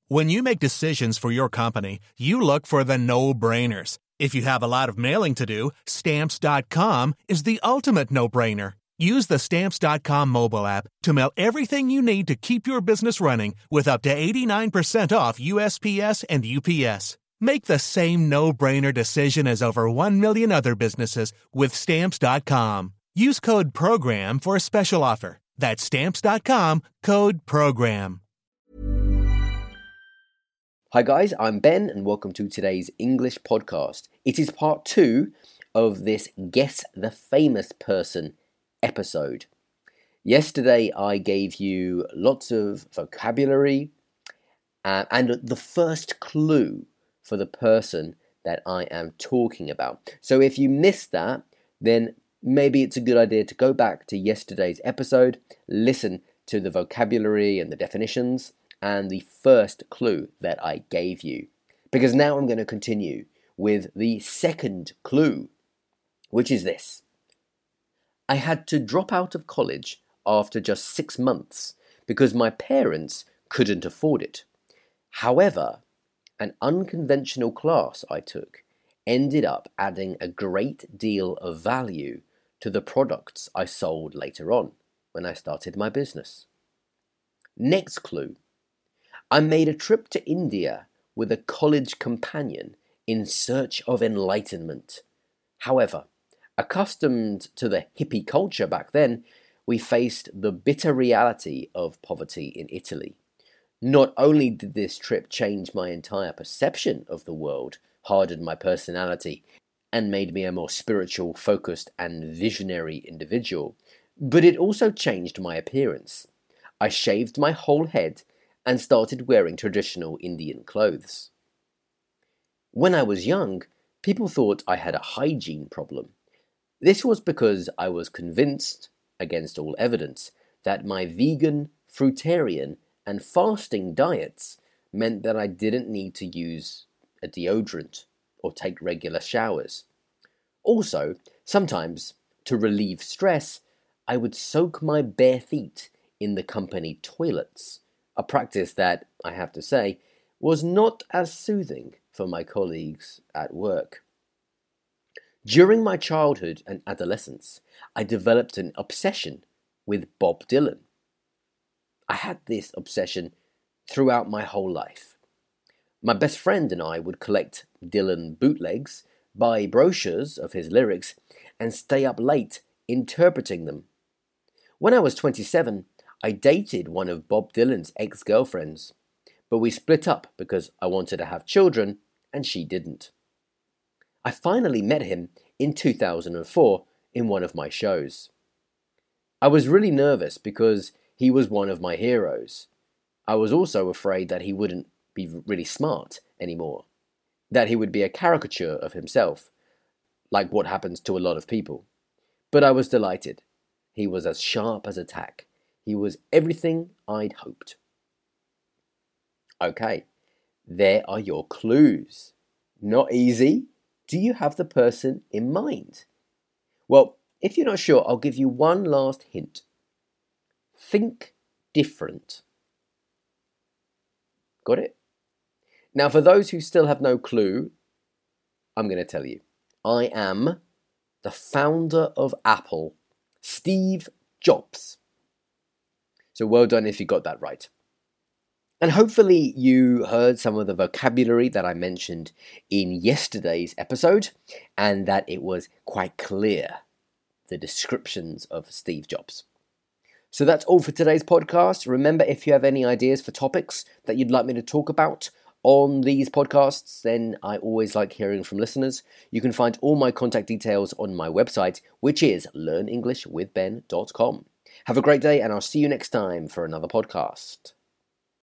When you make decisions for your company, you look for the no-brainers. If you have a lot of mailing to do, Stamps.com is the ultimate no-brainer. Use the Stamps.com mobile app to mail everything you need to keep your business running with up to 89% off USPS and UPS. Make the same no-brainer decision as over 1 million other businesses with Stamps.com. Use code PROGRAM for a special offer. That's Stamps.com, code PROGRAM. Hi guys, I'm Ben and welcome to today's English podcast. It is part 2 of this Guess the Famous Person episode. Yesterday I gave you lots of vocabulary and the first clue for the person that I am talking about. So if you missed that, then maybe it's a good idea to go back to yesterday's episode, listen to the vocabulary and the definitions, and the first clue that I gave you. Because now I'm going to continue with the second clue, which is this. I had to drop out of college after just 6 months because my parents couldn't afford it. However, an unconventional class I took ended up adding a great deal of value to the products I sold later on when I started my business. Next clue. I made a trip to India with a college companion in search of enlightenment. However, accustomed to the hippie culture back then, we faced the bitter reality of poverty in Italy. Not only did this trip change my entire perception of the world, hardened my personality, and made me a more spiritual, focused, and visionary individual, but it also changed my appearance. I shaved my whole head and started wearing traditional Indian clothes. When I was young, people thought I had a hygiene problem. This was because I was convinced, against all evidence, that my vegan, fruitarian, and fasting diets meant that I didn't need to use a deodorant or take regular showers. Also, sometimes, to relieve stress, I would soak my bare feet in the company toilets, a practice that, I have to say, was not as soothing for my colleagues at work. During my childhood and adolescence, I developed an obsession with Bob Dylan. I had this obsession throughout my whole life. My best friend and I would collect Dylan bootlegs, buy brochures of his lyrics, and stay up late interpreting them. When I was 27, I dated one of Bob Dylan's ex-girlfriends, but we split up because I wanted to have children and she didn't. I finally met him in 2004 in one of my shows. I was really nervous because he was one of my heroes. I was also afraid that he wouldn't be really smart anymore, that he would be a caricature of himself, like what happens to a lot of people. But I was delighted. He was as sharp as a tack. He was everything I'd hoped. Okay, there are your clues. Not easy. Do you have the person in mind? Well, if you're not sure, I'll give you one last hint. Think different. Got it? Now, for those who still have no clue, I'm going to tell you. I am the founder of Apple, Steve Jobs. So well done if you got that right. And hopefully you heard some of the vocabulary that I mentioned in yesterday's episode, and that it was quite clear, the descriptions of Steve Jobs. So that's all for today's podcast. Remember, if you have any ideas for topics that you'd like me to talk about on these podcasts, then I always like hearing from listeners. You can find all my contact details on my website, which is learnenglishwithben.com. Have a great day, and I'll see you next time for another podcast.